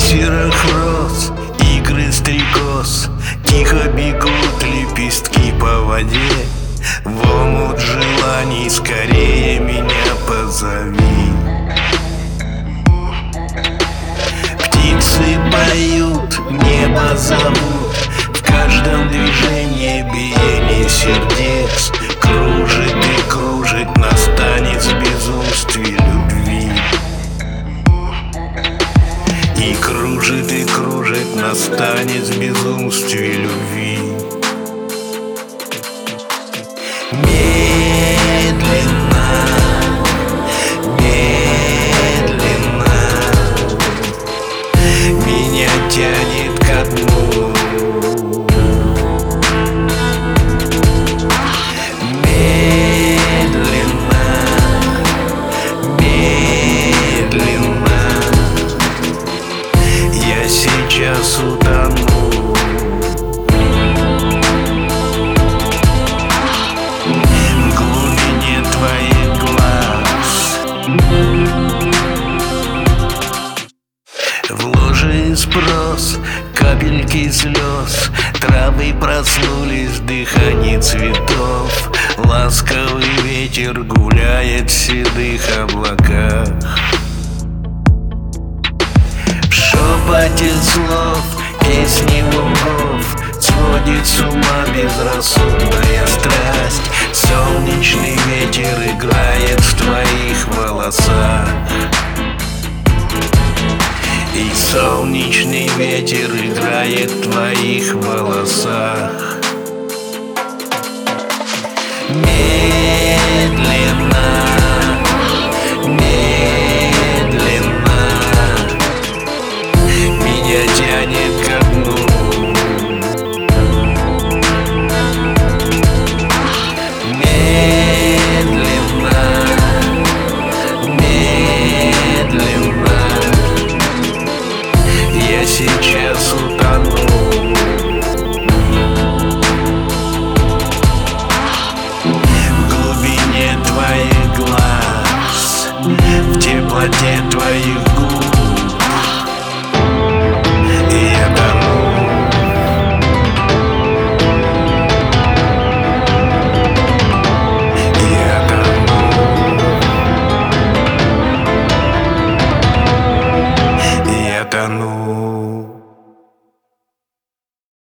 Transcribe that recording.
серых роз, игры стрекоз, тихо бегут лепестки по воде. В омут желаний скорее меня позови. Птицы поют, небо зовут, в каждом движении биение сердец. Кружит и кружит нас танец безумствия любви. И кружит нас танец безумствия любви. Медленно, медленно меня тянет ко дну. Медленно, медленно я сейчас утону. В ложе спрос, капельки слез, травы проснулись в дыхании цветов. Ласковый ветер гуляет в седых облаках. В шепоте слов, песни лугов сводит с ума безрассудная страсть. Солнечный ветер играет в твоих волосах. И солнечный ветер играет в твоих волосах. Медленно, медленно меня тянет ко дну. Медленно, медленно я сейчас утону. В глубине твоих глаз, в теплоте твоих